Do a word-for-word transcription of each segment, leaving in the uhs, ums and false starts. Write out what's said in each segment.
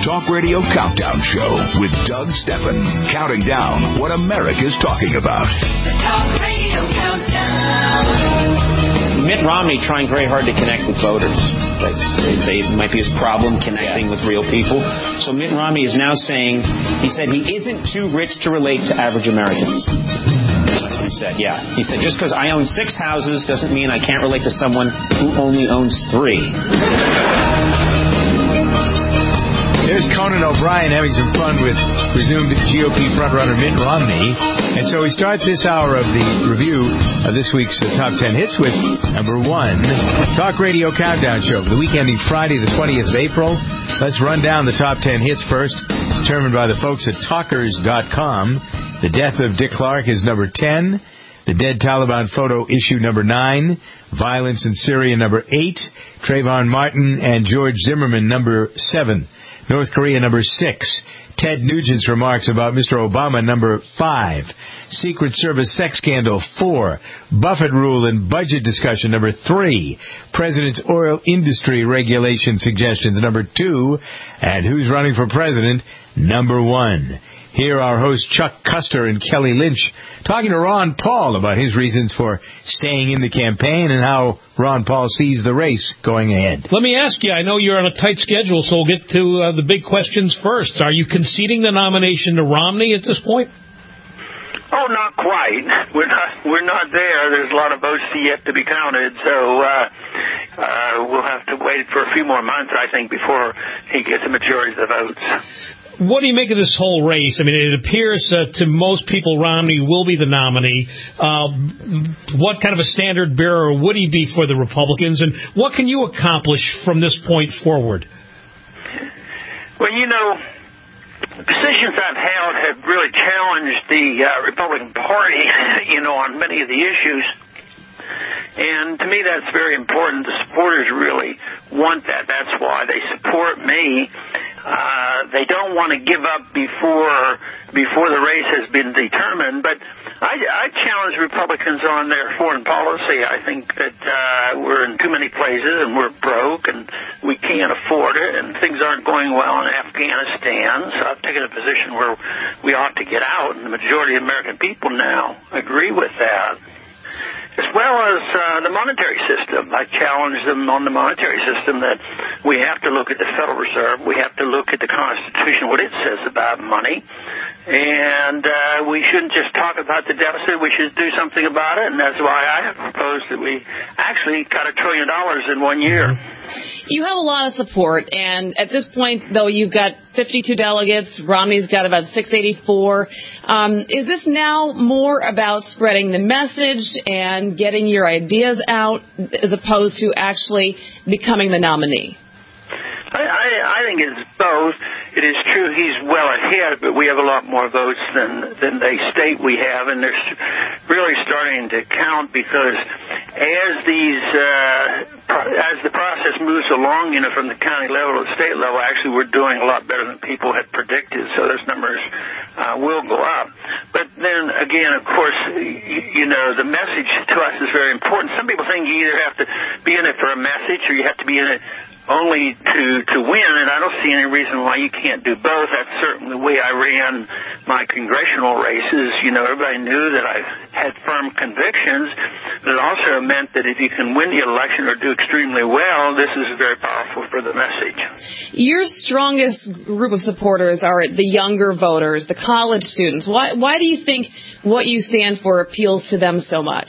Talk Radio Countdown Show with Doug Steffen, counting down what America's talking about. The Talk Radio Countdown. Mitt Romney trying very hard to connect with voters. That's, they say it might be his problem connecting yeah. with real people. So Mitt Romney is now saying, he said he isn't too rich to relate to average Americans. That's what he said, yeah. He said, just because I own six houses doesn't mean I can't relate to someone who only owns three. There's Conan O'Brien having some fun with presumed G O P frontrunner Mitt Romney. And so we start this hour of the review of this week's uh, Top ten Hits with number one, Talk Radio Countdown Show for the week ending Friday the twentieth of April. Let's run down the Top ten Hits first, determined by the folks at talkers dot com. The death of Dick Clark is number ten. The dead Taliban photo issue number nine. Violence in Syria number eight. Trayvon Martin and George Zimmerman number seven. North Korea, number six. Ted Nugent's remarks about Mister Obama, number five. Secret Service sex scandal, four. Buffett rule and budget discussion, number three. President's oil industry regulation suggestions, number two. And who's running for president, number one. Here are hosts Chuck Custer and Kelly Lynch talking to Ron Paul about his reasons for staying in the campaign and how Ron Paul sees the race going ahead. Let me ask you, I know you're on a tight schedule, so we'll get to uh, the big questions first. Are you conceding the nomination to Romney at this point? Oh, not quite. We're not. We're not there. There's a lot of votes yet to be counted, so uh, uh, we'll have to wait for a few more months, I think, before he gets a majority of the votes. What do you make of this whole race? I mean, it appears uh, to most people Romney will be the nominee. Uh, what kind of a standard bearer would he be for the Republicans, and what can you accomplish from this point forward? Well, you know, the positions I've held have really challenged the uh, Republican Party, you know, on many of the issues. And to me, that's very important. The supporters really want that. That's why they support me. Uh, they don't want to give up before before the race has been determined. But I, I challenge Republicans on their foreign policy. I think that uh, we're in too many places and we're broke and we can't afford it and things aren't going well in Afghanistan. So I've taken a position where we ought to get out, and the majority of American people now agree with that. As well as uh, the monetary system. I challenge them on the monetary system that we have to look at the Federal Reserve. We have to look at the Constitution, what it says about money. And uh, we shouldn't just talk about the deficit. We should do something about it. And that's why I have proposed that we actually cut a trillion dollars in one year. You have a lot of support. And at this point, though, you've got fifty-two delegates. Romney's got about six eighty-four. Um, is this now more about spreading the message and getting your ideas out as opposed to actually becoming the nominee? I, I, I think it's both. It is true he's well ahead, but we have a lot more votes than than they state we have, and they're really starting to count because as these uh, pro- as the process moves along, you know, from the county level to the state level, actually we're doing a lot better than people had predicted. So those numbers uh, will go up. But then again, of course, you, you know, the message to us is very important. Some people think you either have to be in it for a message or you have to be in it only to, to win, and I don't see any reason why you can't do both. That's certainly the way I ran my congressional races. You know, everybody knew that I had firm convictions, but it also meant that if you can win the election or do extremely well, this is very powerful for the message. Your strongest group of supporters are the younger voters, the college students. Why, why do you think what you stand for appeals to them so much?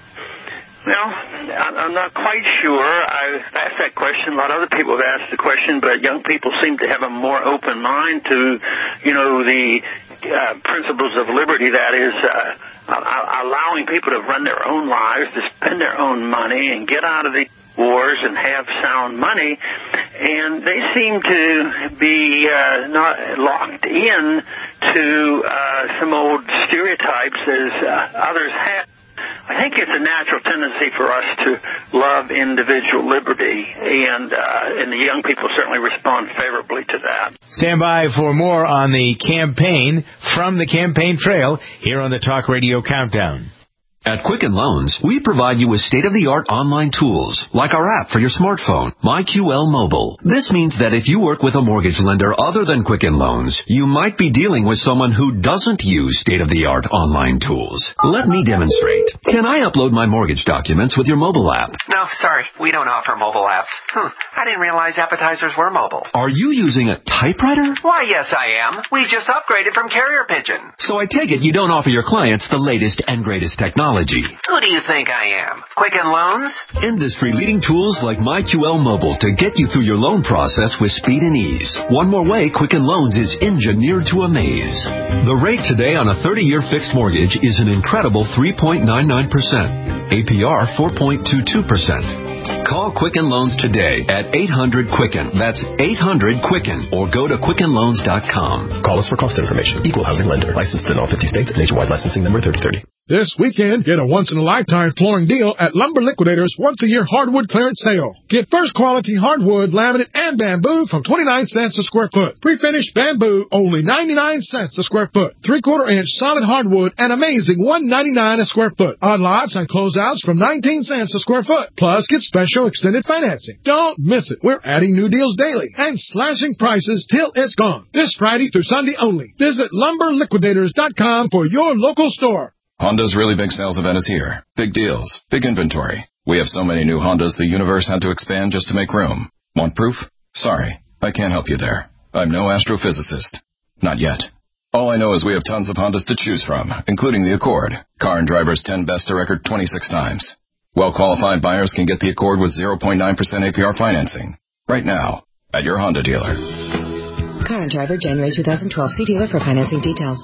Well, I'm not quite sure. I've asked that question. A lot of other people have asked the question, but young people seem to have a more open mind to, you know, the uh, principles of liberty. That is, uh, allowing people to run their own lives, to spend their own money, and get out of the wars and have sound money. And they seem to be uh, not locked in to uh, some old stereotypes as uh, others have. I think it's a natural tendency for us to love individual liberty, and uh, and the young people certainly respond favorably to that. Stand by for more on the campaign from the campaign trail here on the Talk Radio Countdown. At Quicken Loans, we provide you with state-of-the-art online tools, like our app for your smartphone, MyQL Mobile. This means that if you work with a mortgage lender other than Quicken Loans, you might be dealing with someone who doesn't use state-of-the-art online tools. Let me demonstrate. Can I upload my mortgage documents with your mobile app? No, sorry. We don't offer mobile apps. Hmm. I didn't realize appetizers were mobile. Are you using a typewriter? Why, yes, I am. We just upgraded from Carrier Pigeon. So I take it you don't offer your clients the latest and greatest technology. Who do you think I am? Quicken Loans? Industry-leading tools like MyQL Mobile to get you through your loan process with speed and ease. One more way Quicken Loans is engineered to amaze. The rate today on a thirty-year fixed mortgage is an incredible three point nine nine percent. A P R four point two two percent. Call Quicken Loans today at eight hundred Quicken. That's eight hundred Quicken. Or go to quicken loans dot com. Call us for cost information. Equal housing lender. Licensed in all fifty states. Nationwide licensing number thirty thirty. This weekend, get a once-in-a-lifetime flooring deal at Lumber Liquidators' once-a-year hardwood clearance sale. Get first-quality hardwood, laminate, and bamboo from twenty-nine cents a square foot. Pre-finished bamboo, only ninety-nine cents a square foot. Three-quarter inch solid hardwood, an amazing one ninety-nine a square foot. Odd lots and closeouts from nineteen cents a square foot. Plus, get special extended financing. Don't miss it. We're adding new deals daily and slashing prices till it's gone. This Friday through Sunday only. Visit lumber liquidators dot com for your local store. Honda's really big sales event is here. Big deals, big inventory. We have so many new Hondas the universe had to expand just to make room. Want proof? Sorry, I can't help you there. I'm no astrophysicist. Not yet. All I know is we have tons of Hondas to choose from, including the Accord. Car and Driver's ten Best to record twenty-six times. Well-qualified buyers can get the Accord with zero point nine percent A P R financing. Right now, at your Honda dealer. Car and Driver, January twenty twelve. See dealer for financing details.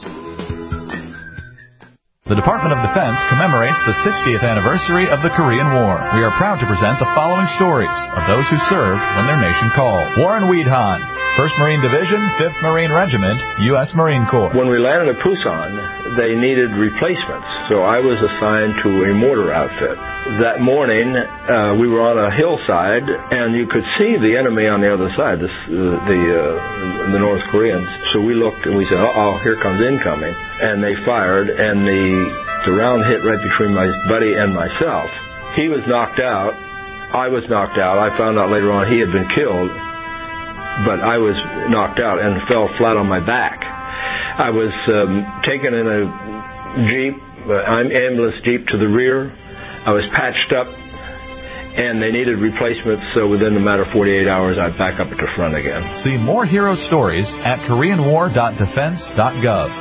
The Department of Defense commemorates the sixtieth anniversary of the Korean War. We are proud to present the following stories of those who served when their nation called. Warren Weedhan, first Marine Division, fifth Marine Regiment, U S Marine Corps. When we landed at Pusan, they needed replacements, so I was assigned to a mortar outfit. That morning, uh, we were on a hillside, and you could see the enemy on the other side, this, uh, the uh, the North Koreans. So we looked, and we said, uh-oh, here comes incoming. And they fired, and the, the round hit right between my buddy and myself. He was knocked out. I was knocked out. I found out later on he had been killed, but I was knocked out and fell flat on my back. I was um, taken in a Jeep, uh, ambulance Jeep to the rear. I was patched up, and they needed replacements, so within a matter of forty-eight hours, I'd back up at the front again. See more hero stories at korean war dot defense dot gov.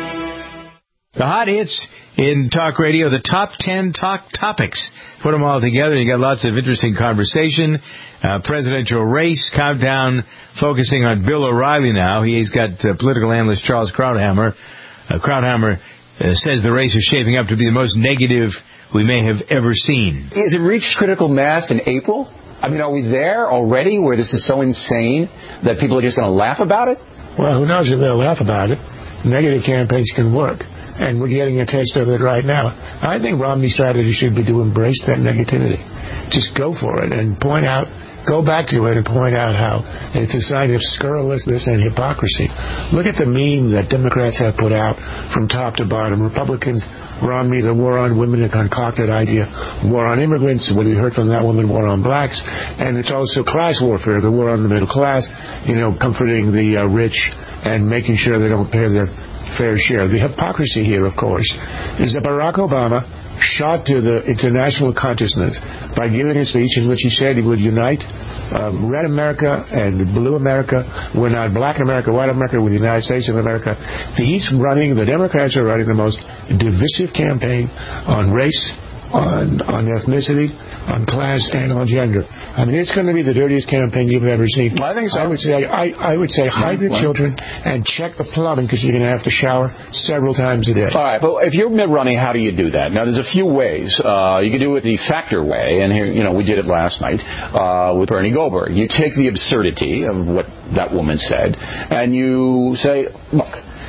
The hot hits in talk radio, the top ten talk topics. Put them all together, you got lots of interesting conversation. Uh, presidential race countdown focusing on Bill O'Reilly now. He's got uh, political analyst Charles Krauthammer. Uh, Krauthammer uh, says the race is shaping up to be the most negative we may have ever seen. Has it reached critical mass in April? I mean, are we there already where this is so insane that people are just going to laugh about it? Well, who knows if they'll laugh about it. Negative campaigns can work. And we're getting a taste of it right now. I think Romney's strategy should be to embrace that negativity. Just go for it and point out, go back to it and point out how it's a sign of scurrilousness and hypocrisy. Look at the meme that Democrats have put out from top to bottom. Republicans, Romney, the war on women, a concocted idea. War on immigrants, what we heard from that woman, war on blacks. And it's also class warfare, the war on the middle class, you know, comforting the uh, rich and making sure they don't pay their fair share. The hypocrisy here, of course, is that Barack Obama shot to the international consciousness by giving a speech in which he said he would unite um, red America and blue America. We're not black America, white America, with the United States of America. He's running, the Democrats are running the most divisive campaign on race, on, on ethnicity, on class, and on gender. I mean, it's going to be the dirtiest campaign you've ever seen. Well, I think so. I would say, I, I would say, hide the children and check the plumbing because you're going to have to shower several times a day. All right, but if you're Mitt Romney, how do you do that? Now, there's a few ways. Uh, you can do it the factor way, and here, you know, we did it last night uh, with Bernie Goldberg. You take the absurdity of what that woman said, and you say, look.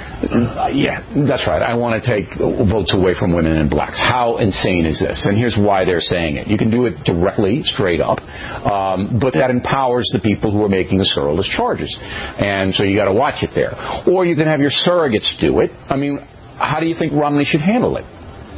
Uh, yeah, that's right. I want to take votes away from women and blacks. How insane is this? And here's why they're saying it. You can do it directly, straight up, um, but that empowers the people who are making the scurrilous charges. And so you got to watch it there. Or you can have your surrogates do it. I mean, how do you think Romney should handle it?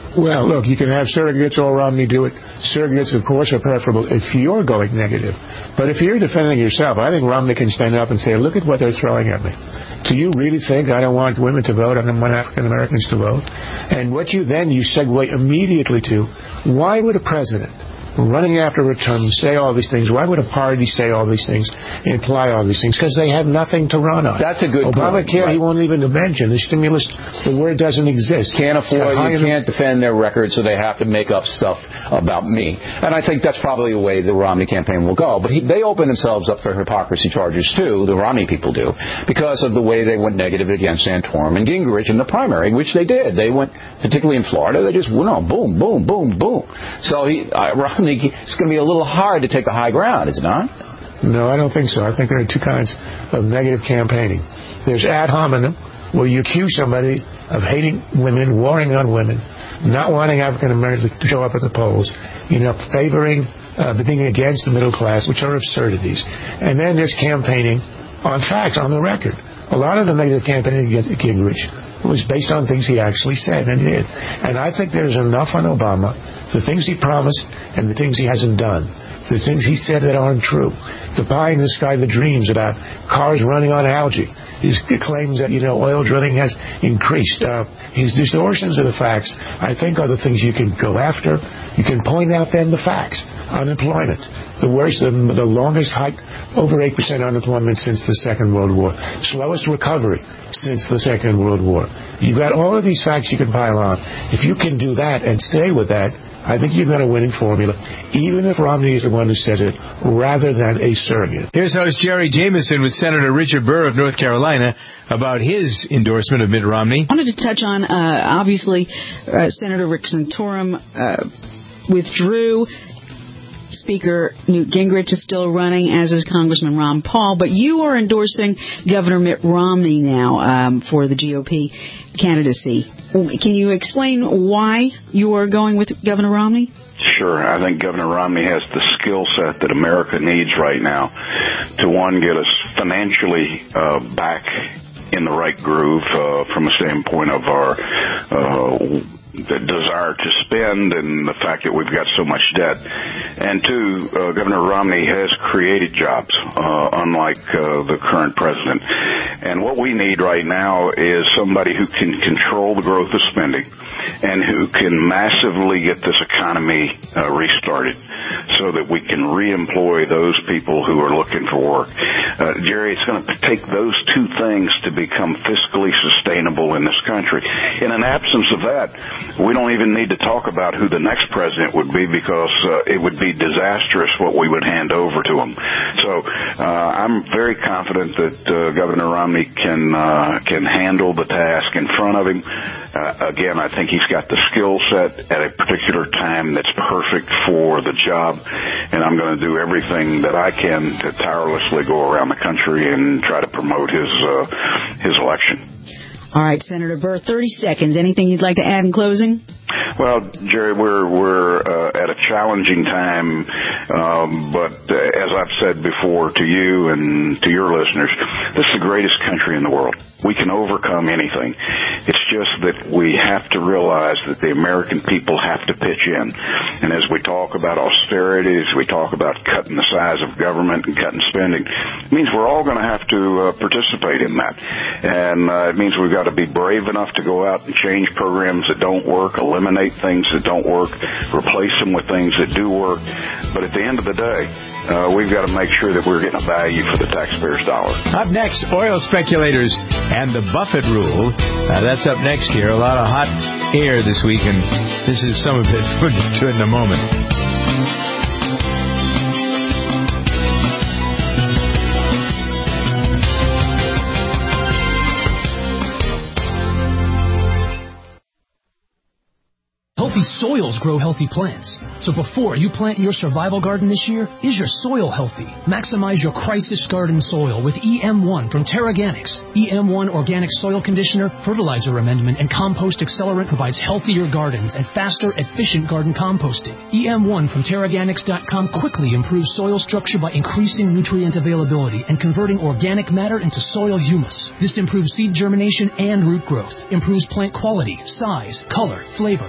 Well, look, you can have surrogates or Romney do it. Surrogates, of course, are preferable if you're going negative. But if you're defending yourself, I think Romney can stand up and say, look at what they're throwing at me. Do you really think I don't want women to vote? I don't want African Americans to vote? And what you then, you segue immediately to, why would a president running after a term say all these things? Why would a party say all these things, imply all these things? Because they have nothing to run on. That's a good Obamacare, point. Right. He won't even mention. The stimulus, the word doesn't exist. Can't afford, you can't defend their record, so they have to make up stuff about me. And I think that's probably the way the Romney campaign will go. But he, they open themselves up for hypocrisy charges, too, the Romney people do, because of the way they went negative against Santorum and Gingrich in the primary, which they did. They went, particularly in Florida, they just went on, boom, boom, boom, boom. So he, uh, Romney, it's going to be a little hard to take the high ground, is it not? No, I don't think so. I think there are two kinds of negative campaigning. There's ad hominem, where you accuse somebody of hating women, warring on women, not wanting African Americans to show up at the polls, you know, favoring, uh, being against the middle class, which are absurdities. And then there's campaigning on facts, on the record. A lot of the negative campaigning against Gingrich was based on things he actually said and did. And I think there's enough on Obama, the things he promised and the things he hasn't done, the things he said that aren't true, the pie in the sky, the dreams about cars running on algae, his claims that, you know, oil drilling has increased, uh, his distortions of the facts, I think are the things you can go after. You can point out then the facts. Unemployment, the worst, the, the longest hike, over eight percent unemployment since the Second World War, slowest recovery since the Second World War. You've got all of these facts you can pile on. If you can do that and stay with that, I think you've got a winning formula, even if Romney is the one who says it, rather than a surrogate. Here's host Jerry Jameson with Senator Richard Burr of North Carolina about his endorsement of Mitt Romney. I wanted to touch on, uh, obviously, uh, Senator Rick Santorum uh, withdrew. Speaker Newt Gingrich is still running, as is Congressman Ron Paul, but you are endorsing Governor Mitt Romney now um, for the G O P candidacy. Can you explain why you are going with Governor Romney? Sure. I think Governor Romney has the skill set that America needs right now to, one, get us financially uh, back in the right groove uh, from a standpoint of our uh the desire to spend and the fact that we've got so much debt. And two, uh, Governor Romney has created jobs, uh, unlike uh, the current president. And what we need right now is somebody who can control the growth of spending and who can massively get this economy uh, restarted so that we can reemploy those people who are looking for work. Uh, Jerry, it's going to take those two things to become fiscally sustainable in this country. In an absence of that, we don't even need to talk about who the next president would be because uh, it would be disastrous what we would hand over to him. So uh, I'm very confident that uh, Governor Romney can uh, can handle the task in front of him. Uh, again, I think he's got the skill set at a particular time that's perfect for the job, and I'm going to do everything that I can to tirelessly go around the country and try to promote his uh, his election. All right, Senator Burr, thirty seconds. Anything you'd like to add in closing? Well, Jerry, we're we're uh, at a challenging time, um, but uh, as I've said before to you and to your listeners, this is the greatest country in the world. We can overcome anything. It's just that we have to realize that the American people have to pitch in. And as we talk about austerity, as we talk about cutting the size of government and cutting spending, it means we're all going to have to uh, participate in that. And uh, it means we've got to be brave enough to go out and change programs that don't work, eliminate things that don't work, replace them with things that do work. But at the end of the day, uh, we've got to make sure that we're getting a value for the taxpayer's dollar. Up next, oil speculators and the Buffett rule. Uh, that's up next here. A lot of hot air this week, and this is some of it. We'll get to it in a moment. Healthy soils grow healthy plants. So before you plant your survival garden this year, is your soil healthy? Maximize your crisis garden soil with E M one from Terraganics. E M one Organic Soil Conditioner, Fertilizer Amendment, and Compost Accelerant provides healthier gardens and faster, efficient garden composting. E M one from Terraganics dot com quickly improves soil structure by increasing nutrient availability and converting organic matter into soil humus. This improves seed germination and root growth, improves plant quality, size, color, flavor, nutrient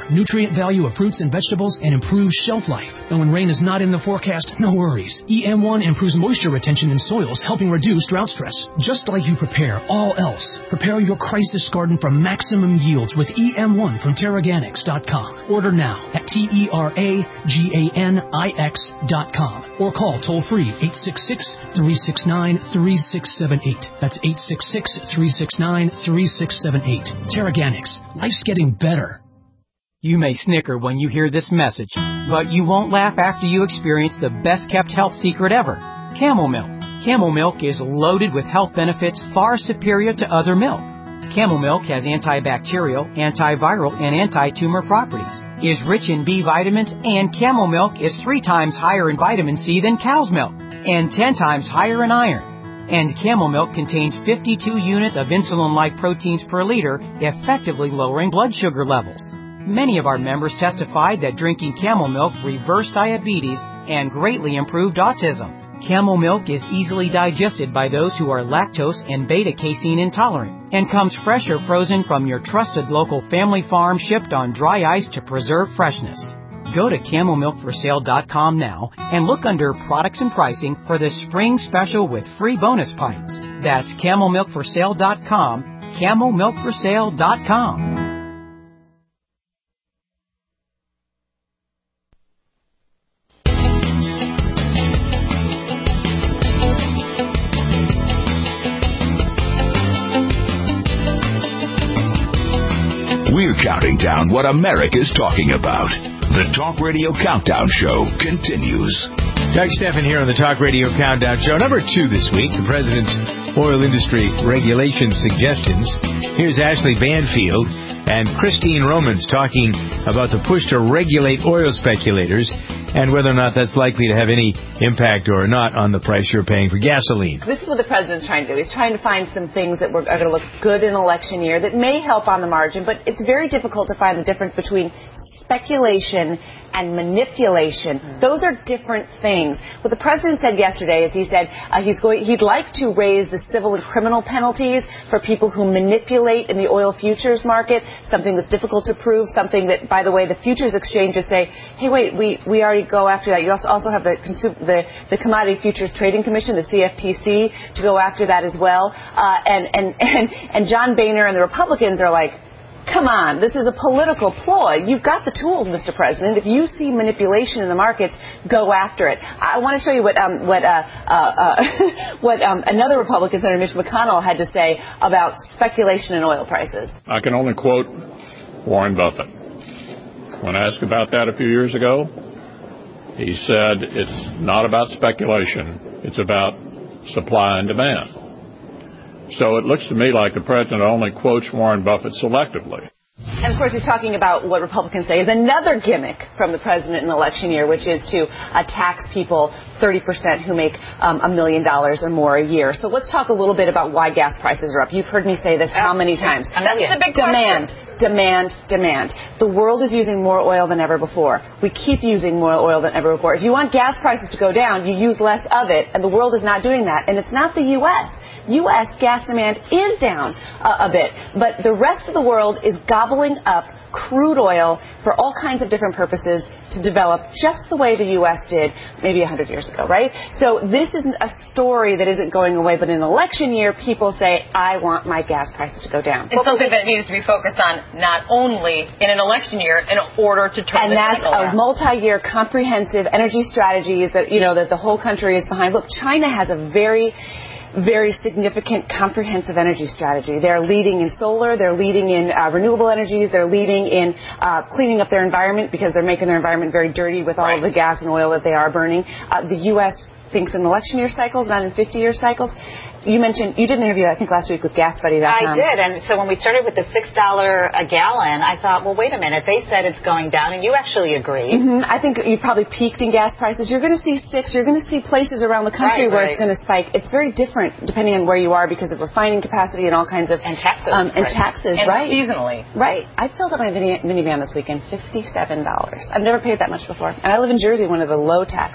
nutrient value of fruits and vegetables and improves shelf life. And when rain is not in the forecast, no worries. E M one improves moisture retention in soils, helping reduce drought stress. Just like you prepare all else, prepare your crisis garden for maximum yields with E M one from Terraganics dot com. Order now at T E R A G A N I X dot com or call toll-free eight six six, three six nine, three six seven eight. That's eight six six, three six nine, three six seven eight. Terraganics. Life's getting better. You may snicker when you hear this message, but you won't laugh after you experience the best-kept health secret ever, Camel Milk. Camel Milk is loaded with health benefits far superior to other milk. Camel Milk has antibacterial, antiviral, and anti-tumor properties, is rich in B vitamins, and Camel Milk is three times higher in vitamin C than cow's milk, and ten times higher in iron. And Camel Milk contains fifty-two units of insulin-like proteins per liter, effectively lowering blood sugar levels. Many of our members testified that drinking Camel Milk reversed diabetes and greatly improved autism. Camel Milk is easily digested by those who are lactose and beta-casein intolerant and comes fresh or frozen from your trusted local family farm, shipped on dry ice to preserve freshness. Go to camel milk for sale dot com now and look under products and pricing for the spring special with free bonus pints. That's camel milk for sale dot com, camel milk for sale dot com. We're counting down what America's talking about. The Talk Radio Countdown Show continues. Doug Stephan here on the Talk Radio Countdown Show. Number two this week, the President's oil industry regulation suggestions. Here's Ashley Banfield and Christine Romans talking about the push to regulate oil speculators and whether or not that's likely to have any impact or not on the price you're paying for gasoline. This is what the President's trying to do. He's trying to find some things that are going to look good in election year that may help on the margin, but it's very difficult to find the difference between speculation and manipulation. Those are different things. What the President said yesterday is he said uh, he's going, he'd like to raise the civil and criminal penalties for people who manipulate in the oil futures market, something that's difficult to prove, something that, by the way, the futures exchanges say, hey, wait, we, we already go after that. You also, also have the, the, the Commodity Futures Trading Commission, the C F T C, to go after that as well. Uh, and, and, and, and John Boehner and the Republicans are like, come on, this is a political ploy. You've got the tools, Mister President. If you see manipulation in the markets, go after it. I want to show you what um, what uh, uh, uh, what um, another Republican, Senator Mitch McConnell, had to say about speculation in oil prices. I can only quote Warren Buffett. When asked about that a few years ago, he said it's not about speculation. It's about supply and demand. So it looks to me like the President only quotes Warren Buffett selectively. And, of course, he's talking about what Republicans say is another gimmick from the President in the election year, which is to uh, tax people thirty percent who make um, a million dollars or more a year. So let's talk a little bit about why gas prices are up. You've heard me say this how many times? And that's the big demand, question. demand, demand. The world is using more oil than ever before. We keep using more oil than ever before. If you want gas prices to go down, you use less of it, and the world is not doing that. And it's not the U S U S gas demand is down uh, a bit, but the rest of the world is gobbling up crude oil for all kinds of different purposes to develop just the way the U S did maybe one hundred years ago, right? So this isn't a story that isn't going away, but in an election year, people say, I want my gas prices to go down. It's something that needs to be focused on not only in an election year in order to turn and the that's a around. multi-year comprehensive energy strategies that, you know, that the whole country is behind. Look, China has a very very significant comprehensive energy strategy. They're leading in solar, they're leading in uh, renewable energies, they're leading in uh, cleaning up their environment because they're making their environment very dirty with all right. of the gas and oil that they are burning. Uh, the U S thinks in election year cycles, not in fifty-year cycles. You mentioned, you did an interview, I think, last week with gas buddy dot com. I did, and so when we started with the six dollars a gallon, I thought, well, wait a minute, they said it's going down, and you actually agreed. Mm-hmm. I think you probably peaked in gas prices. You're going to see six, you're going to see places around the country right, where right. it's going to spike. It's very different depending on where you are because of refining capacity and all kinds of... And taxes. Um, and right. taxes, and right. seasonally. Right. I filled up my minivan this weekend, fifty-seven dollars. I've never paid that much before. And I live in Jersey, one of the low tax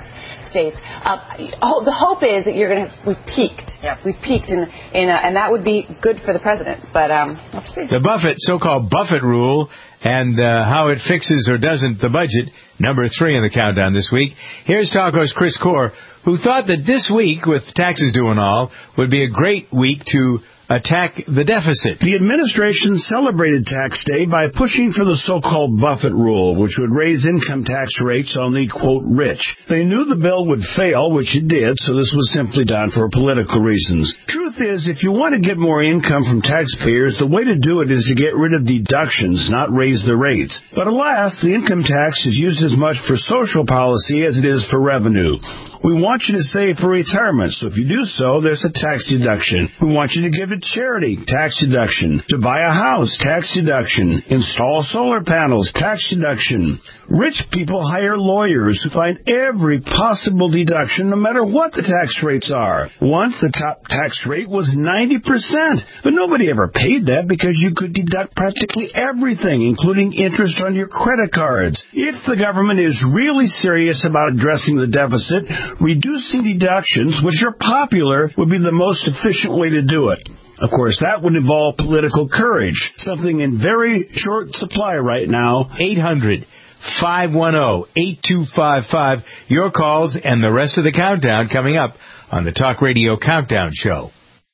States. Uh, oh, the hope is that you're going to. We've peaked. Yep. We've peaked, in, in a, and that would be good for the president. But um, let's see. The Buffett, so-called Buffett rule, and uh, how it fixes or doesn't the budget. Number three in the countdown this week. Here's talk host Chris Core, who thought that this week, with taxes due and all, would be a great week to attack the deficit. The administration celebrated tax day by pushing for the so-called Buffett rule, which would raise income tax rates on the, quote, rich. They knew the bill would fail, which it did, so this was simply done for political reasons. Truth is, if you want to get more income from taxpayers, the way to do it is to get rid of deductions, not raise the rates. But alas, the income tax is used as much for social policy as it is for revenue. We want you to save for retirement, so if you do so, there's a tax deduction. We want you to give to charity, tax deduction. To buy a house, tax deduction. Install solar panels, tax deduction. Rich people hire lawyers who find every possible deduction, no matter what the tax rates are. Once, the top tax rate was ninety percent, but nobody ever paid that because you could deduct practically everything, including interest on your credit cards. If the government is really serious about addressing the deficit, reducing deductions, which are popular, would be the most efficient way to do it. Of course, that would involve political courage, something in very short supply right now. eight hundred, five one zero, eight two five five. Your calls and the rest of the countdown coming up on the Talk Radio Countdown Show.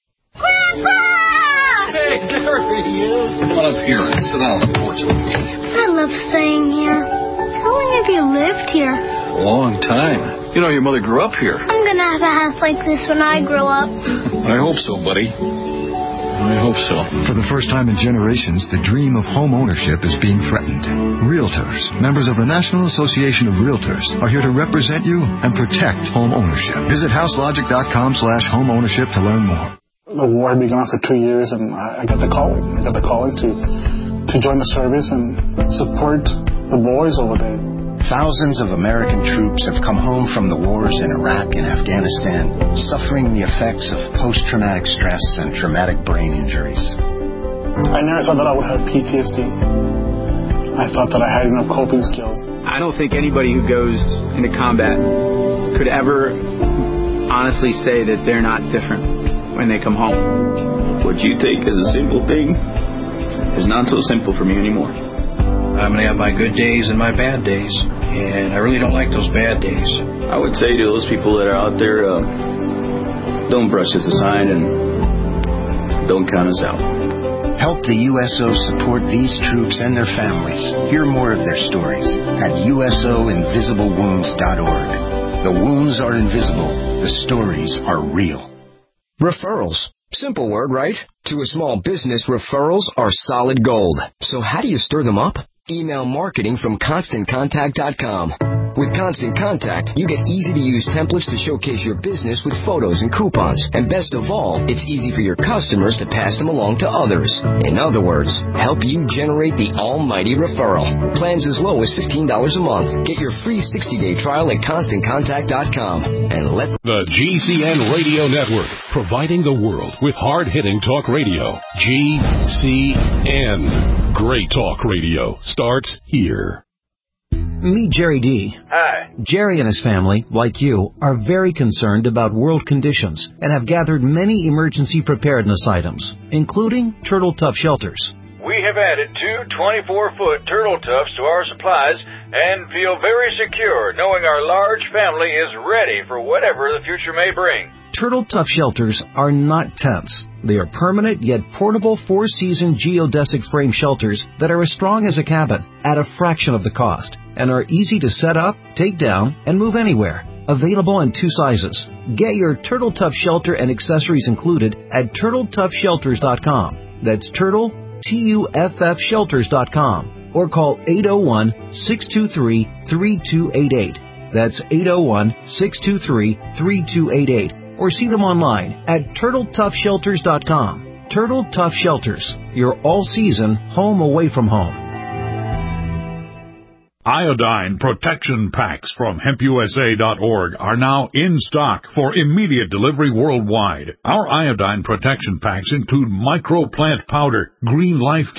Grandpa! Hey, there he is. Come on up here and sit down on the porch with me. I love staying here. How long have you lived here? A long time. You know, your mother grew up here. I'm going to have a house like this when I grow up. I hope so, buddy. I hope so. For the first time in generations, the dream of home ownership is being threatened. Realtors, members of the National Association of Realtors, are here to represent you and protect home ownership. Visit houselogic.com slash home ownership to learn more. The war had been gone for two years, and I got the calling. I got the calling to, to join the service and support the boys over there. Thousands of American troops have come home from the wars in Iraq and Afghanistan, suffering the effects of post-traumatic stress and traumatic brain injuries. I never thought that I would have P T S D. I thought that I had enough coping skills. I don't think anybody who goes into combat could ever honestly say that they're not different when they come home. What you take as a simple thing is not so simple for me anymore. I'm going to have my good days and my bad days, and I really don't like those bad days. I would say to those people that are out there, uh, don't brush us aside and don't count us out. Help the U S O support these troops and their families. Hear more of their stories at U S O invisible wounds dot org. The wounds are invisible. The stories are real. Referrals. Simple word, right? To a small business, referrals are solid gold. So how do you stir them up? Email marketing from constant contact dot com. With Constant Contact, you get easy-to-use templates to showcase your business with photos and coupons. And best of all, it's easy for your customers to pass them along to others. In other words, help you generate the almighty referral. Plans as low as fifteen dollars a month. Get your free sixty-day trial at constant contact dot com. And let the G C N Radio Network, providing the world with hard-hitting talk radio. G C N. Great talk radio starts here. Meet Jerry D. Hi. Jerry and his family, like you, are very concerned about world conditions and have gathered many emergency preparedness items, including Turtle Tough shelters. We have added two twenty-four foot Turtle Toughs to our supplies and feel very secure knowing our large family is ready for whatever the future may bring. Turtle Tough shelters are not tents. They are permanent yet portable four-season geodesic frame shelters that are as strong as a cabin at a fraction of the cost and are easy to set up, take down, and move anywhere. Available in two sizes. Get your Turtle Tough shelter and accessories included at turtle tough shelters dot com. That's Turtle, T U F F shelters dot com. Or call eight oh one, six two three, three two eight eight. That's eight oh one, six two three, three two eight eight. Or see them online at turtle tough shelters dot com. Turtle Tough Shelters, your all-season home away from home. Iodine protection packs from hemp U S A dot org are now in stock for immediate delivery worldwide. Our iodine protection packs include microplant powder, green life kelp,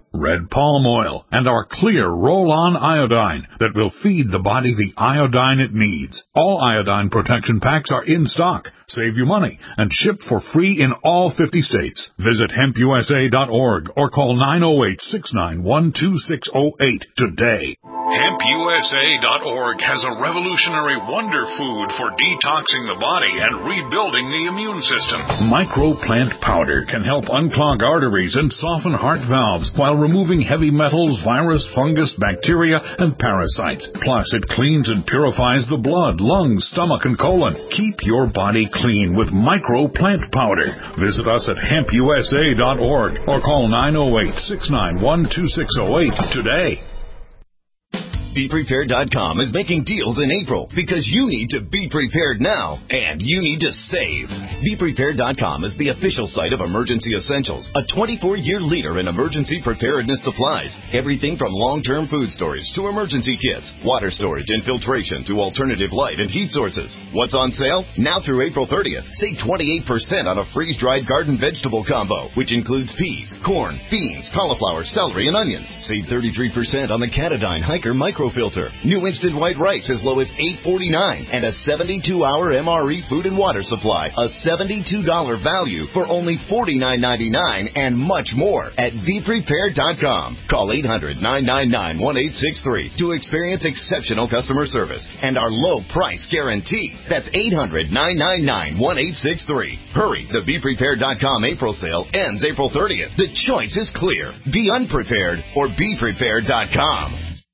red palm oil, and our clear roll-on iodine that will feed the body the iodine it needs. All iodine protection packs are in stock. Save you money and ship for free in all fifty states. Visit hemp u s a dot org or call nine oh eight, six nine one, two six oh eight today. hemp u s a dot org has a revolutionary wonder food for detoxing the body and rebuilding the immune system. Microplant powder can help unclog arteries and soften heart valves while removing heavy metals, virus, fungus, bacteria, and parasites. Plus, it cleans and purifies the blood, lungs, stomach, and colon. Keep your body clean with Microplant powder. Visit us at hemp u s a dot org or call nine oh eight, six nine one, two six oh eight today. Be Prepared dot com is making deals in April because you need to be prepared now and you need to save. Be Prepared dot com is the official site of Emergency Essentials, a twenty-four year leader in emergency preparedness supplies. Everything from long-term food storage to emergency kits, water storage and filtration to alternative light and heat sources. What's on sale? Now through April thirtieth, save twenty-eight percent on a freeze-dried garden vegetable combo, which includes peas, corn, beans, cauliflower, celery, and onions. Save thirty-three percent on the Catadyne Hiker Micro Filter. New instant white rice as low as eight forty-nine, and a seventy-two hour M R E food and water supply, a seventy-two dollars value for only forty-nine ninety-nine, and much more at Be Prepared dot com. Call eight hundred, nine nine nine, one eight six three to experience exceptional customer service and our low price guarantee. That's eight hundred, nine nine nine, one eight six three. Hurry, the Be Prepared dot com April sale ends April thirtieth. The choice is clear. Be unprepared or Be Prepared dot com.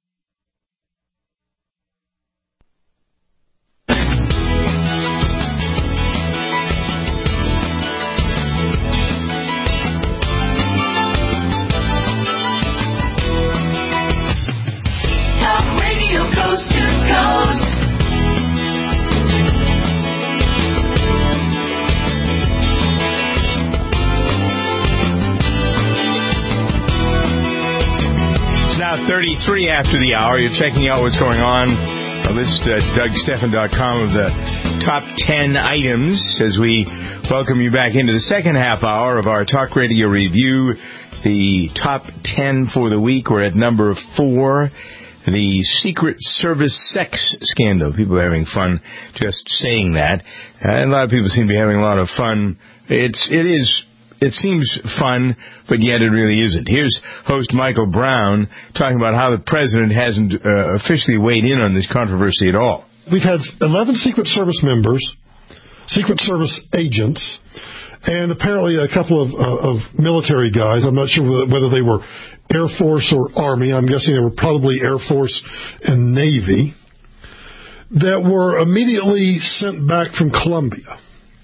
Coast to coast. It's now thirty-three after the hour. You're checking out what's going on. A list at Doug Stephan dot com of the top ten items as we welcome you back into the second half hour of our Talk Radio Review. The top ten for the week. We're at number four. The Secret Service sex scandal. People are having fun just saying that. Uh, and a lot of people seem to be having a lot of fun. It's, it is, it seems fun, but yet it really isn't. Here's host Michael Brown talking about how the president hasn't uh, officially weighed in on this controversy at all. We've had eleven Secret Service members, Secret Service agents, and apparently a couple of, uh, of military guys. I'm not sure whether they were Air Force or Army. I'm guessing they were probably Air Force and Navy, that were immediately sent back from Colombia.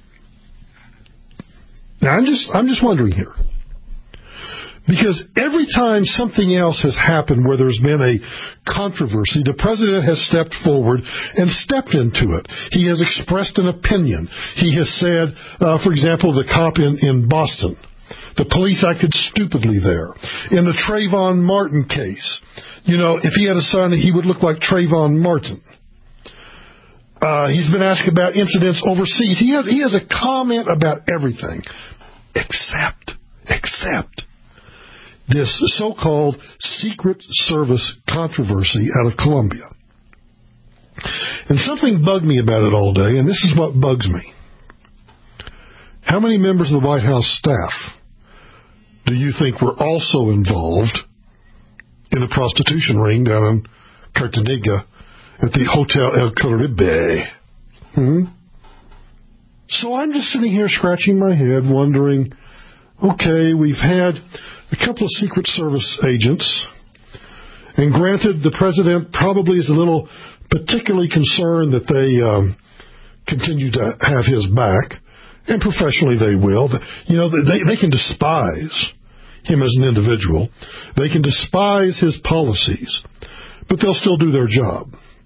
Now, I'm just, I'm just wondering here, because every time something else has happened where there's been a controversy, the president has stepped forward and stepped into it. He has expressed an opinion. He has said, uh, for example, the cop in, in Boston, the police acted stupidly there. In the Trayvon Martin case, you know, if he had a son, he would look like Trayvon Martin. Uh, he's been asked about incidents overseas. He has, he has a comment about everything, except, except this so-called Secret Service controversy out of Colombia. And something bugged me about it all day, and this is what bugs me. How many members of the White House staff do you think were also involved in the prostitution ring down in Cartagena at the Hotel El Caribe? Hmm? So I'm just sitting here scratching my head, wondering, okay, we've had a couple of Secret Service agents, and granted, the president probably is a little particularly concerned that they um, continue to have his back. And professionally they will. You know, they, they can despise him as an individual. They can despise his policies, but they'll still do their job.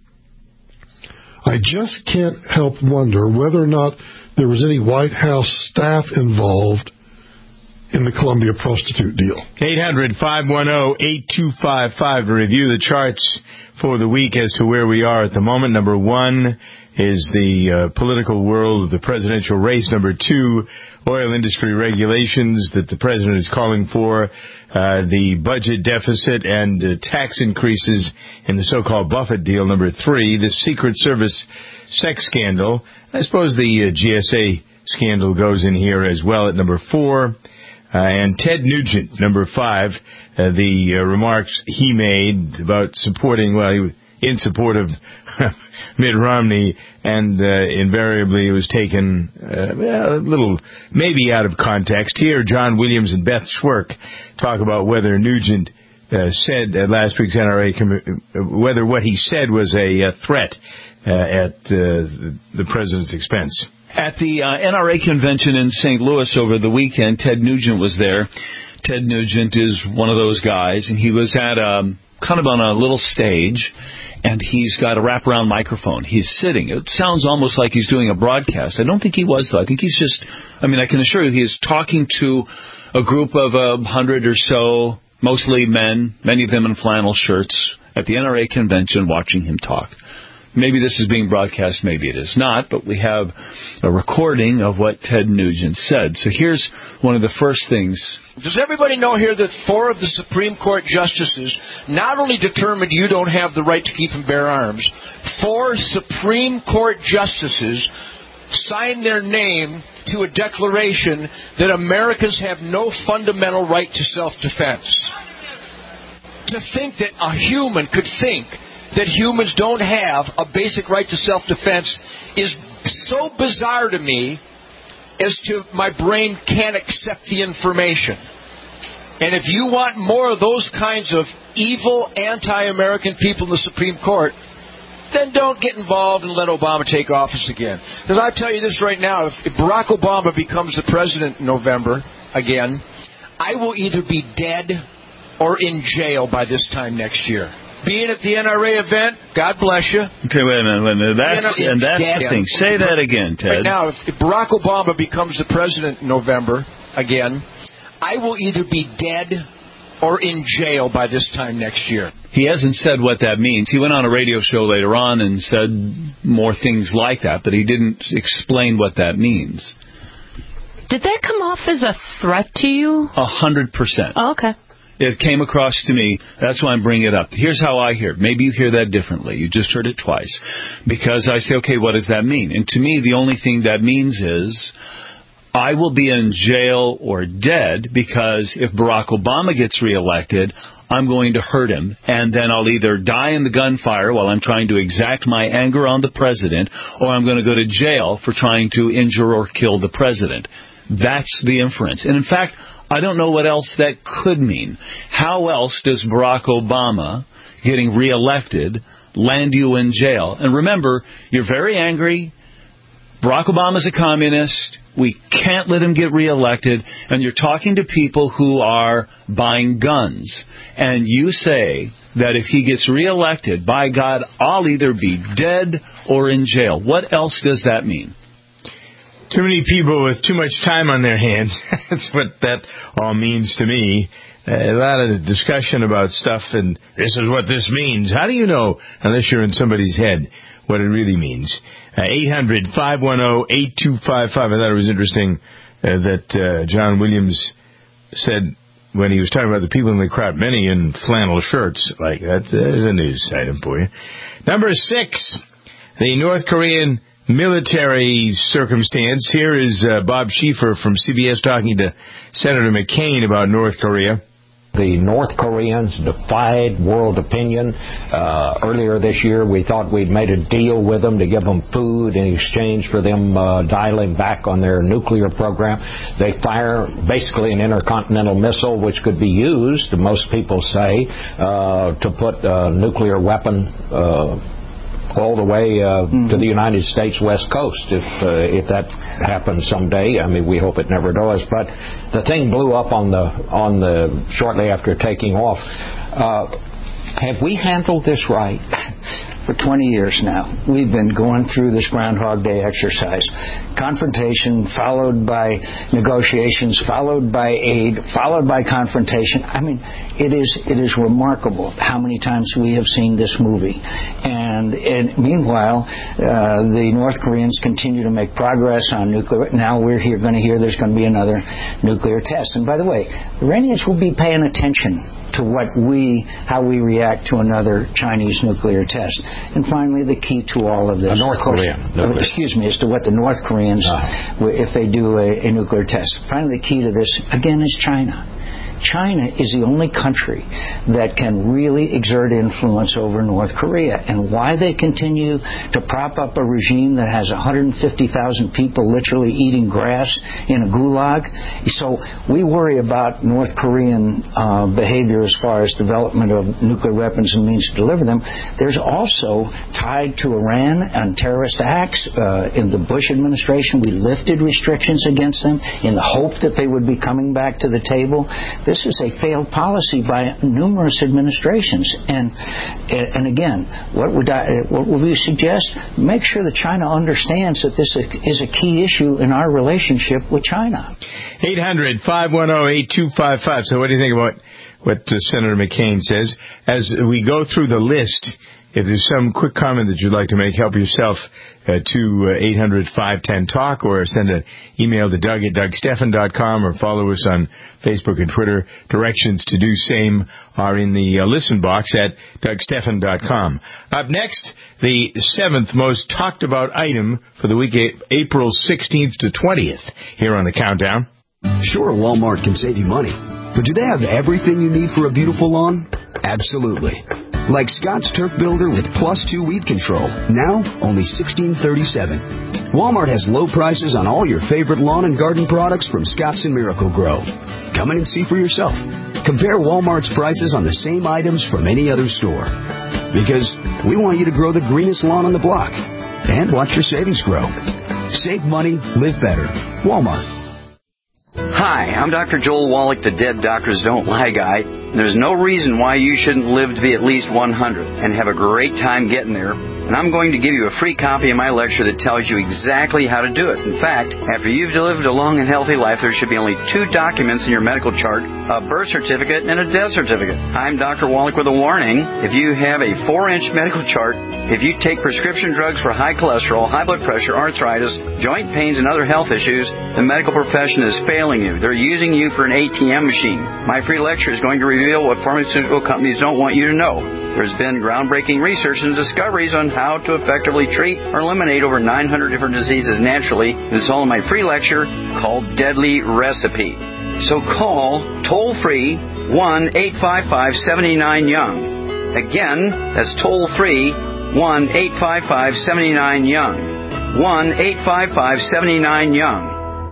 I just can't help wonder whether or not there was any White House staff involved in the Columbia prostitute deal. eight hundred, five one zero, eight two five five to review the charts for the week as to where we are at the moment. Number one is the uh, political world of the presidential race. Number two, oil industry regulations that the president is calling for, uh, the budget deficit and uh, tax increases in the so-called Buffett deal. Number three, the Secret Service sex scandal. I suppose the uh, G S A scandal goes in here as well at number four. Uh, and Ted Nugent, number five, uh, the uh, remarks he made about supporting, well, he was in support of Mitt Romney, and uh, invariably it was taken uh, well, a little maybe out of context. Here, John Williams and Beth Schwerk talk about whether Nugent uh, said at last week's N R A, com- whether what he said was a uh, threat uh, at uh, the president's expense. At the uh, N R A convention in Saint Louis over the weekend, Ted Nugent was there. Ted Nugent is one of those guys, and he was at um, kind of on a little stage, and he's got a wraparound microphone. He's sitting. It sounds almost like he's doing a broadcast. I don't think he was, though. I think he's just, I mean, I can assure you he is talking to a group of a hundred or so, mostly men, many of them in flannel shirts, at the N R A convention watching him talk. Maybe this is being broadcast, maybe it is not, but we have a recording of what Ted Nugent said. So here's one of the first things. Does everybody know here that four of the Supreme Court justices not only determined you don't have the right to keep and bear arms, four Supreme Court justices signed their name to a declaration that Americans have no fundamental right to self-defense? To think that a human could think that humans don't have a basic right to self-defense is so bizarre to me as to my brain can't accept the information. And if you want more of those kinds of evil, anti-American people in the Supreme Court, then don't get involved and let Obama take office again. Because I'll tell you this right now, if, if Barack Obama becomes the president in November again, I will either be dead or in jail by this time next year. Being at the N R A event, God bless you. Okay, wait a minute, wait a minute. That's, and that's the thing. Say that again, Ted. Right now, if, if Barack Obama becomes the president in November again, I will either be dead or in jail by this time next year. He hasn't said what that means. He went on a radio show later on and said more things like that, but he didn't explain what that means. Did that come off as a threat to you? A hundred percent. Oh, okay. It came across to me. That's why I'm bringing it up. Here's how I hear it. Maybe you hear that differently. You just heard it twice. Because I say, okay, what does that mean? And to me, the only thing that means is I will be in jail or dead because if Barack Obama gets reelected, I'm going to hurt him. And then I'll either die in the gunfire while I'm trying to exact my anger on the president, or I'm going to go to jail for trying to injure or kill the president. That's the inference. And in fact, I don't know what else that could mean. How else does Barack Obama getting reelected land you in jail? And remember, you're very angry. Barack Obama's a communist. We can't let him get reelected. And you're talking to people who are buying guns. And you say that if he gets reelected, by God, I'll either be dead or in jail. What else does that mean? Too many people with too much time on their hands. That's what that all means to me. Uh, a lot of discussion about stuff, and this is what this means. How do you know, unless you're in somebody's head, what it really means? Uh, eight hundred, five one zero, eight two five five. I thought it was interesting uh, that uh, John Williams said when he was talking about the people in the crowd, many in flannel shirts. Like, that. There's a news item for you. Number six, the North Korean military circumstance. Here is uh, Bob Schieffer from C B S talking to Senator McCain about North Korea. The North Koreans defied world opinion. Uh, earlier this year, we thought we'd made a deal with them to give them food in exchange for them uh, dialing back on their nuclear program. They fire basically an intercontinental missile, which could be used, most people say, uh, to put a nuclear weapon uh all the way uh, mm-hmm. to the United States West Coast, if uh, if that happens someday. I mean, we hope it never does. But the thing blew up on the on the shortly after taking off. Uh, have we handled this right? For twenty years now, we've been going through this Groundhog Day exercise. Confrontation, followed by negotiations, followed by aid, followed by confrontation. I mean, it is it is remarkable how many times we have seen this movie. And, and meanwhile, uh, the North Koreans continue to make progress on nuclear. Now we're here going to hear there's going to be another nuclear test. And by the way, the Iranians will be paying attention to what we, how we react to another Chinese nuclear test. And finally, the key to all of this, a North Korean, course, excuse me, as to what the North Koreans, uh-huh. if they do a, a nuclear test. Finally, the key to this again is China. China is the only country that can really exert influence over North Korea. And why they continue to prop up a regime that has one hundred fifty thousand people literally eating grass in a gulag. So we worry about North Korean uh, behavior as far as development of nuclear weapons and means to deliver them. There's also tied to Iran and terrorist acts. Uh, in the Bush administration, we lifted restrictions against them in the hope that they would be coming back to the table. This is a failed policy by numerous administrations. And and again, what would I, what would we suggest? Make sure that China understands that this is a key issue in our relationship with China. eight hundred, five one zero, eight two five five. So what do you think about what uh, Senator McCain says? As we go through the list, if there's some quick comment that you'd like to make, help yourself uh, to uh, eight hundred, five one zero, talk, or send an email to Doug at Doug Stephan dot com, or follow us on Facebook and Twitter. Directions to do same are in the uh, listen box at Doug Stephan dot com. Up next, the seventh most talked about item for the week, April sixteenth to twentieth, here on the Countdown. Sure, Walmart can save you money, but do they have everything you need for a beautiful lawn? Absolutely. Like Scott's Turf Builder with plus two weed control, now only sixteen thirty-seven. Walmart has low prices on all your favorite lawn and garden products from Scott's and Miracle-Gro. Come in and see for yourself. Compare Walmart's prices on the same items from any other store. Because we want you to grow the greenest lawn on the block and watch your savings grow. Save money, live better. Walmart. Hi, I'm Doctor Joel Wallach, the Dead Doctors Don't Lie guy. There's no reason why you shouldn't live to be at least one hundred and have a great time getting there. And I'm going to give you a free copy of my lecture that tells you exactly how to do it. In fact, after you've lived a long and healthy life, there should be only two documents in your medical chart, a birth certificate and a death certificate. I'm Doctor Wallach with a warning. If you have a four-inch medical chart, if you take prescription drugs for high cholesterol, high blood pressure, arthritis, joint pains, and other health issues, the medical profession is failing you. They're using you for an A T M machine. My free lecture is going to reveal what pharmaceutical companies don't want you to know. There's been groundbreaking research and discoveries on how to effectively treat or eliminate over nine hundred different diseases naturally. It's all in my free lecture called Deadly Recipe. So call toll-free one eight five five, seven nine, young. Again, that's toll-free one eight five five, seven nine, young. one eight five five, seven nine, young.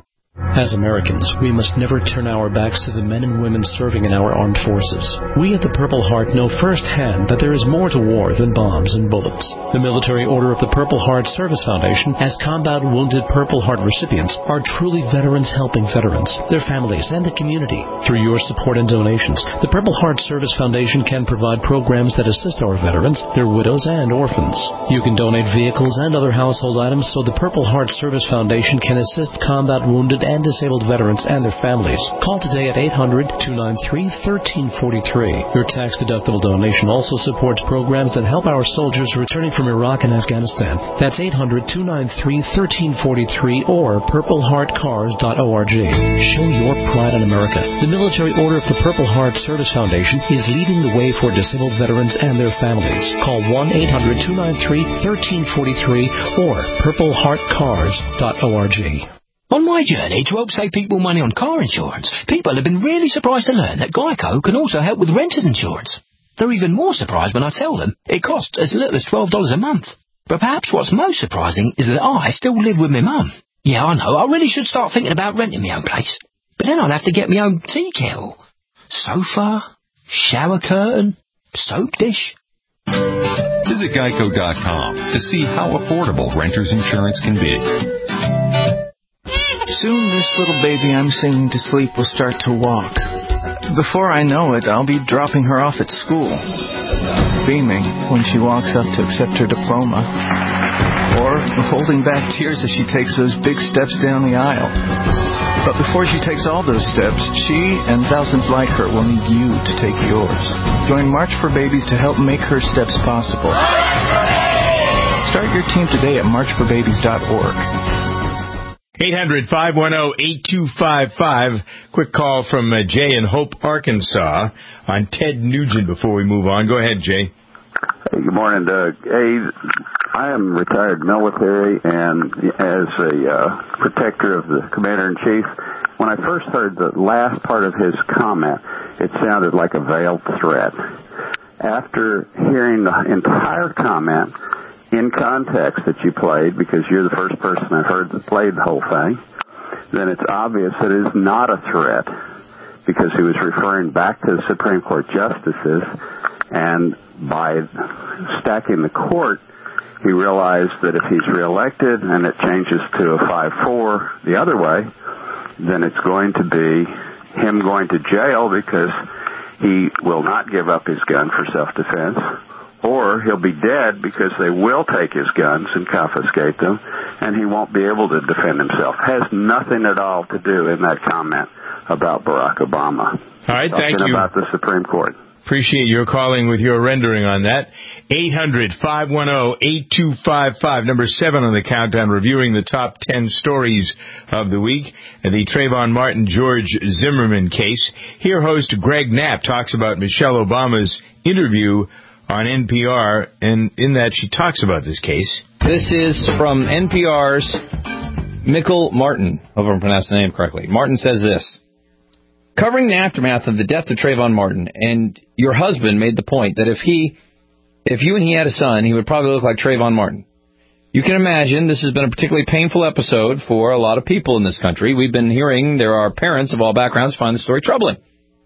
As Americans, we must never turn our backs to the men and women serving in our armed forces. We at the Purple Heart know firsthand that there is more to war than bombs and bullets. The Military Order of the Purple Heart Service Foundation, as combat wounded Purple Heart recipients, are truly veterans helping veterans, their families, and the community. Through your support and donations, the Purple Heart Service Foundation can provide programs that assist our veterans, their widows, and orphans. You can donate vehicles and other household items so the Purple Heart Service Foundation can assist combat wounded and disabled veterans and their families. Call today at eight hundred, two nine three, one three four three. Your tax-deductible donation also supports programs that help our soldiers returning from Iraq and Afghanistan. That's eight hundred, two nine three, one three four three or purple heart cars dot org. Show your pride in America. The Military Order of the Purple Heart Service Foundation is leading the way for disabled veterans and their families. Call one eight hundred, two nine three, one three four three or purple heart cars dot org. On my journey to help save people money on car insurance, people have been really surprised to learn that Geico can also help with renter's insurance. They're even more surprised when I tell them it costs as little as twelve dollars a month. But perhaps what's most surprising is that I still live with my mum. Yeah, I know, I really should start thinking about renting my own place. But then I'd have to get my own tea kettle, sofa, shower curtain, soap dish. Visit geico dot com to see how affordable renter's insurance can be. Soon this little baby I'm singing to sleep will start to walk. Before I know it, I'll be dropping her off at school, beaming when she walks up to accept her diploma, or holding back tears as she takes those big steps down the aisle. But before she takes all those steps, she and thousands like her will need you to take yours. Join March for Babies to help make her steps possible. Start your team today at march for babies dot org. eight hundred, five one zero, eight two five five. Quick call from uh, Jay in Hope, Arkansas, on Ted Nugent before we move on. Go ahead, Jay. Hey, good morning, Doug. Hey, I am retired military, and as a uh, protector of the Commander-in-Chief, when I first heard the last part of his comment, it sounded like a veiled threat. After hearing the entire comment in context that you played, because you're the first person I've heard that played the whole thing, then it's obvious that it is not a threat, because he was referring back to the Supreme Court justices, and by stacking the court, he realized that if he's reelected and it changes to a five four the other way, then it's going to be him going to jail because he will not give up his gun for self-defense, or he'll be dead because they will take his guns and confiscate them, and he won't be able to defend himself. Has nothing at all to do in that comment about Barack Obama. All right, Talking thank you. about the Supreme Court. Appreciate your calling with your rendering on that. eight hundred, five one zero, eight two five five. Number seven on the countdown, reviewing the top ten stories of the week. The Trayvon Martin, George Zimmerman case. Here host Greg Knapp talks about Michelle Obama's interview on N P R, and in that she talks about this case. This is from N P R's Mikkel Martin. Hope I'm pronouncing the name correctly. Martin says this. Covering the aftermath of the death of Trayvon Martin, and your husband made the point that if he, if you and he had a son, he would probably look like Trayvon Martin. You can imagine this has been a particularly painful episode for a lot of people in this country. We've been hearing there are parents of all backgrounds find the story troubling.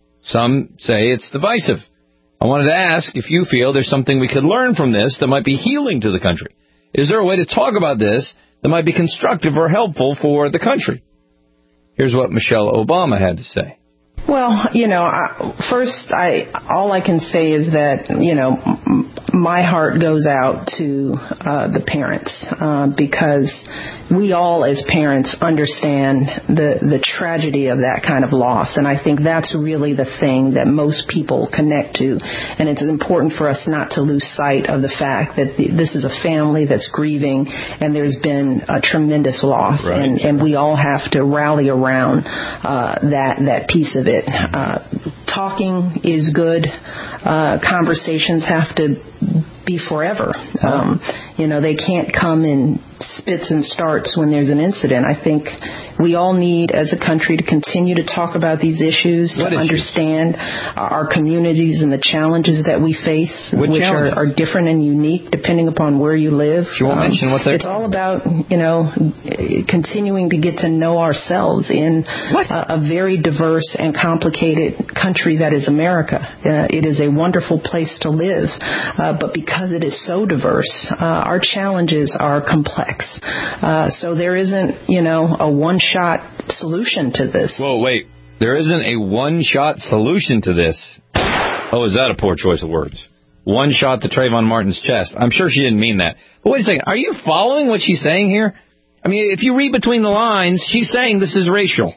Some say it's divisive. I wanted to ask if you feel there's something we could learn from this that might be healing to the country. Is there a way to talk about this that might be constructive or helpful for the country? Here's what Michelle Obama had to say. Well, you know, I, first, I all I can say is that, you know, m- my heart goes out to uh, the parents uh, because we all as parents understand the, the tragedy of that kind of loss. And I think that's really the thing that most people connect to. And it's important for us not to lose sight of the fact that the, this is a family that's grieving and there's been a tremendous loss. Right. And, and we all have to rally around uh, that, that piece of it. Uh, talking is good. Uh, conversations have to be forever. Um, you know, they can't come in spits and starts when there's an incident. I think we all need, as a country, to continue to talk about these issues, what to issues? understand our communities and the challenges that we face, what which are, are different and unique depending upon where you live. She won't um, mention what they're... It's all about, you know, continuing to get to know ourselves in a, a very diverse and complicated country that is America. Uh, it is a wonderful place to live, uh, but because it is so diverse, uh, our challenges are complex. Uh, so there isn't, you know, a one-shot solution to this. Whoa, wait. There isn't a one-shot solution to this. Oh, is that a poor choice of words? One shot to Trayvon Martin's chest. I'm sure she didn't mean that. But wait a second. Are you following what she's saying here? I mean, if you read between the lines, she's saying this is racial.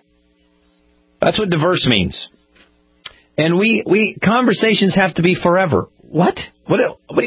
That's what diverse means. And we, we conversations have to be forever. What? What? What?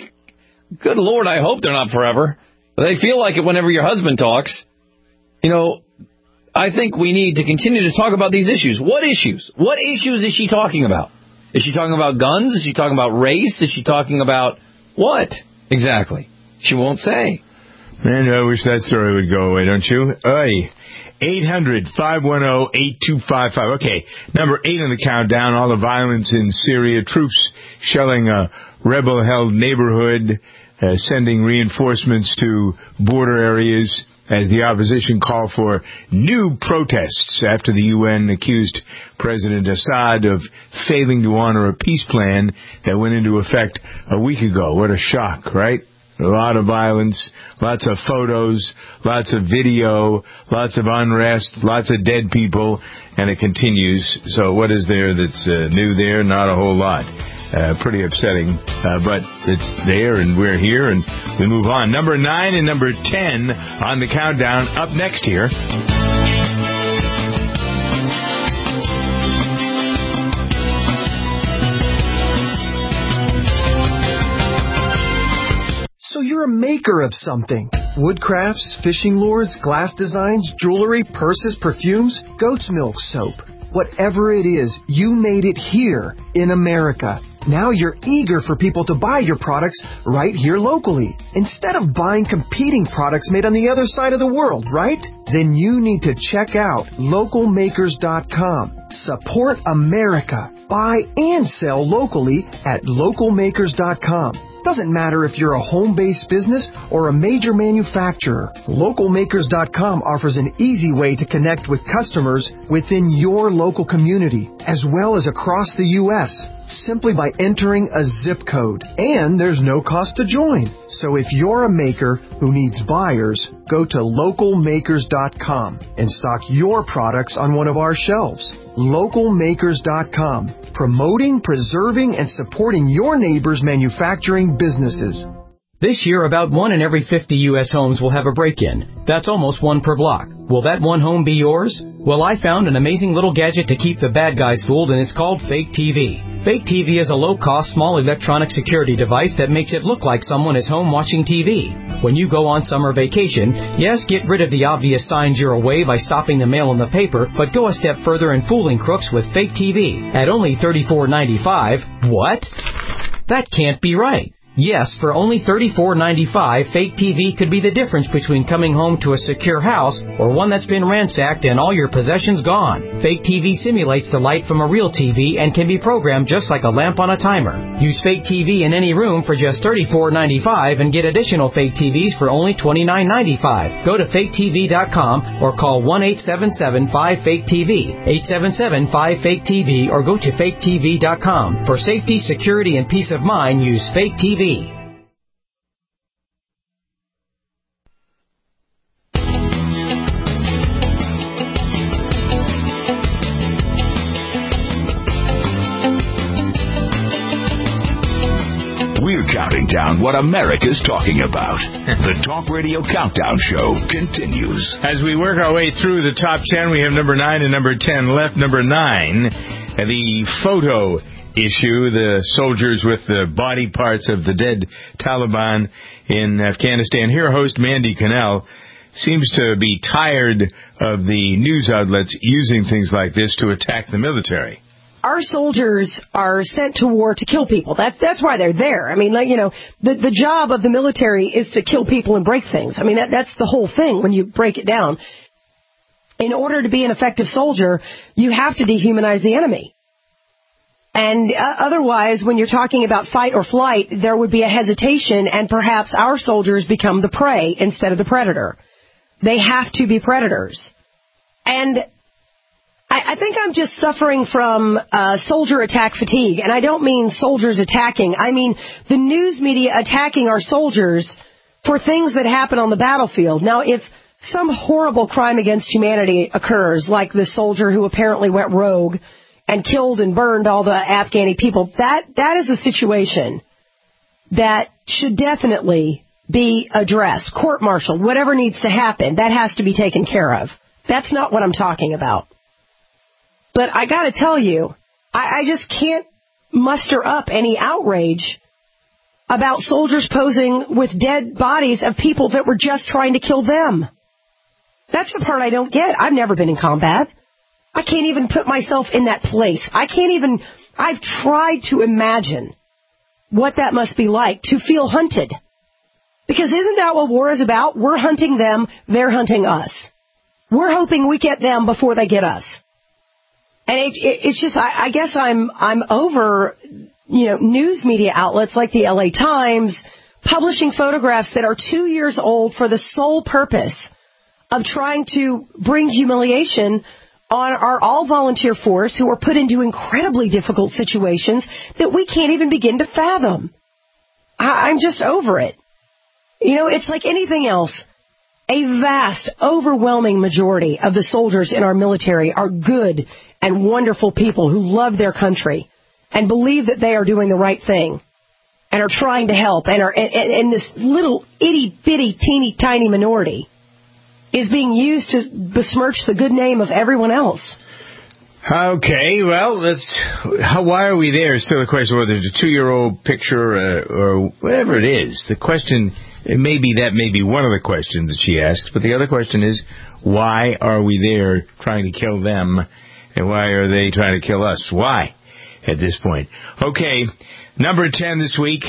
Good Lord, I hope they're not forever. They feel like it whenever your husband talks. You know, I think we need to continue to talk about these issues. What issues? What issues is she talking about? Is she talking about guns? Is she talking about race? Is she talking about what exactly? She won't say. Man, I wish that story would go away, don't you? Oy. eight hundred, five one zero, eight two five five. Okay, number eight on the countdown, all the violence in Syria. Troops shelling a rebel-held neighborhood, uh, sending reinforcements to border areas as the opposition call for new protests after the U N accused President Assad of failing to honor a peace plan that went into effect a week ago. What a shock, right? A lot of violence, lots of photos, lots of video, lots of unrest, lots of dead people, and it continues. So what is there that's uh, new there? Not a whole lot. Uh, pretty upsetting, uh, but it's there, and we're here, and we move on. Number nine and number ten on the countdown up next here. So you're a maker of something. Woodcrafts, fishing lures, glass designs, jewelry, purses, perfumes, goat's milk soap. Whatever it is, you made it here in America. Now you're eager for people to buy your products right here locally, instead of buying competing products made on the other side of the world, right? Then you need to check out local makers dot com. Support America. Buy and sell locally at local makers dot com. Doesn't matter if you're a home-based business or a major manufacturer. local makers dot com offers an easy way to connect with customers within your local community, as well as across the U S, simply by entering a zip code. And there's no cost to join. So if you're a maker who needs buyers, go to local makers dot com and stock your products on one of our shelves. local makers dot com, promoting, preserving, and supporting your neighbors' manufacturing businesses. This year, about one in every fifty U S homes will have a break-in. That's almost one per block. Will that one home be yours? Well, I found an amazing little gadget to keep the bad guys fooled, and it's called Fake T V. Fake T V is a low-cost, small electronic security device that makes it look like someone is home watching T V. When you go on summer vacation, yes, get rid of the obvious signs you're away by stopping the mail in the paper, but go a step further in fooling crooks with Fake T V. At only thirty-four ninety-five, what? That can't be right. Yes, for only thirty-four ninety-five, Fake T V could be the difference between coming home to a secure house or one that's been ransacked and all your possessions gone. Fake T V simulates the light from a real T V and can be programmed just like a lamp on a timer. Use Fake T V in any room for just thirty-four ninety-five and get additional Fake T Vs for only twenty-nine ninety-five. Go to fake T V dot com or call one eight seven seven five fake T V, eight seven seven five fake T V, or go to fake T V dot com. For safety, security, and peace of mind, use Fake T V. We're counting down what America's talking about. The Talk Radio Countdown Show continues. As we work our way through the top ten, we have number nine and number ten left. Number nine, the photo issue, the soldiers with the body parts of the dead Taliban in Afghanistan. Here, host Mandy Cannell seems to be tired of the news outlets using things like this to attack the military. Our soldiers are sent to war to kill people. That's that's why they're there. I mean, like, you know, the the job of the military is to kill people and break things. I mean, that that's the whole thing when you break it down. In order to be an effective soldier, you have to dehumanize the enemy. And uh, otherwise, when you're talking about fight or flight, there would be a hesitation, and perhaps our soldiers become the prey instead of the predator. They have to be predators. And I, I think I'm just suffering from uh, soldier attack fatigue. And I don't mean soldiers attacking. I mean the news media attacking our soldiers for things that happen on the battlefield. Now, if some horrible crime against humanity occurs, like the soldier who apparently went rogue and killed and burned all the Afghani people, that that is a situation that should definitely be addressed, court-martialed, whatever needs to happen, that has to be taken care of. That's not what I'm talking about. But I got to tell you, I, I just can't muster up any outrage about soldiers posing with dead bodies of people that were just trying to kill them. That's the part I don't get. I've never been in combat. I can't even put myself in that place. I can't even, I've tried to imagine what that must be like to feel hunted. Because isn't that what war is about? We're hunting them, they're hunting us. We're hoping we get them before they get us. And it, it, it's just, I, I guess I'm, I'm over, you know, news media outlets like the L A Times publishing photographs that are two years old for the sole purpose of trying to bring humiliation on our all-volunteer force who are put into incredibly difficult situations that we can't even begin to fathom. I, I'm just over it. You know, it's like anything else. A vast, overwhelming majority of the soldiers in our military are good and wonderful people who love their country and believe that they are doing the right thing and are trying to help. And, are, and, and this little itty-bitty, teeny-tiny minority is being used to besmirch the good name of everyone else. Okay, well, let's. How, why are we there? It's still a question whether it's a two-year-old picture uh, or whatever it is. The question, maybe that may be one of the questions that she asked, but the other question is, why are we there trying to kill them, and why are they trying to kill us? Why at this point? Okay, number ten this week,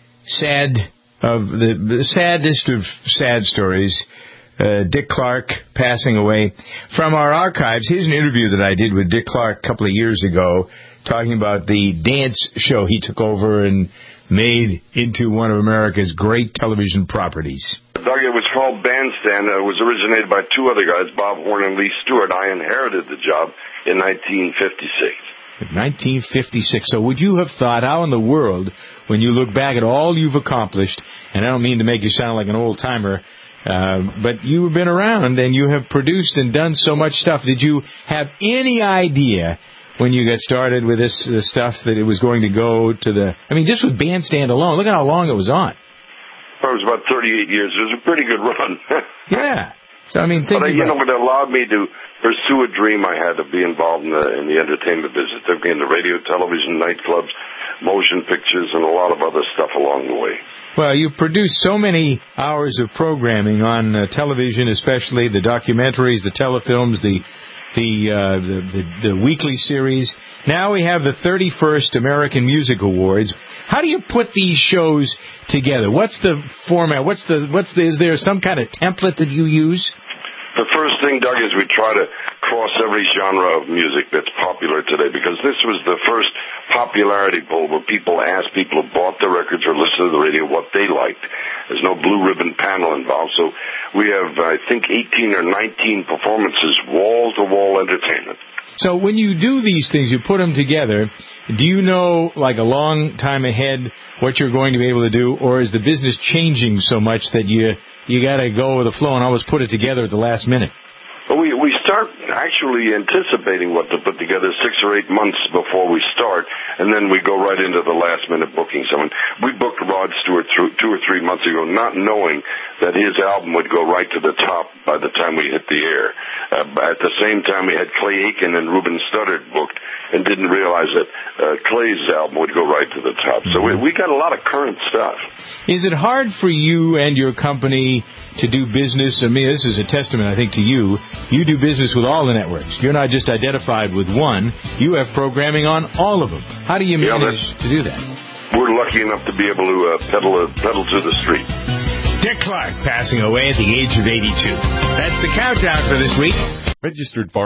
sad of the, the saddest of sad stories. Uh, Dick Clark passing away. From our archives, here's an interview that I did with Dick Clark a couple of years ago, talking about the dance show he took over and made into one of America's great television properties. Doug, it was called Bandstand. It was originated by two other guys, Bob Horn and Lee Stewart. I inherited the job in nineteen fifty-six. nineteen fifty-six. So would you have thought, how in the world, when you look back at all you've accomplished, and I don't mean to make you sound like an old-timer, Uh, but you've been around and you have produced and done so much stuff. Did you have any idea when you got started with this uh, stuff that it was going to go to the... I mean, just with Bandstand alone, look at how long it was on. Well, it was about thirty-eight years. It was a pretty good run. Yeah. So, I mean, think But, uh, about you know, it allowed me to pursue a dream I had to be involved in the, in the entertainment business. Took me into radio, television, nightclubs, motion pictures, and a lot of other stuff along the way. Well, you produced so many hours of programming on uh, television, especially the documentaries, the telefilms, the the, uh, the the the weekly series. Now we have the thirty-first American Music Awards. How do you put these shows together? What's the format? What's the what's the, is there some kind of template that you use? The first thing, Doug, is we try to cross every genre of music that's popular today, because this was the first popularity poll where people asked people who bought the records or listened to the radio what they liked. There's no blue ribbon panel involved, so we have, I think, eighteen or nineteen performances, wall-to-wall entertainment. So when you do these things, you put them together, do you know, like a long time ahead, what you're going to be able to do, or is the business changing so much that you you got to go with the flow and always put it together at the last minute? Well, we we start actually anticipating what to put together six or eight months before we start, and then we go right into the last-minute bookings. I mean, we booked Rod Stewart through two or three months ago, not knowing that his album would go right to the top by the time we hit the air. Uh, at the same time, we had Clay Aiken and Ruben Studdard booked, and didn't realize that uh, Clay's album would go right to the top. So we, we got a lot of current stuff. Is it hard for you and your company to do business? I mean, this is a testament, I think, to you. You do business with all the networks. You're not just identified with one. You have programming on all of them. How do you manage yeah, to do that? We're lucky enough to be able to uh, pedal, uh, pedal to the street. Dick Clark passing away at the age of eighty-two. That's the countdown for this week. Registered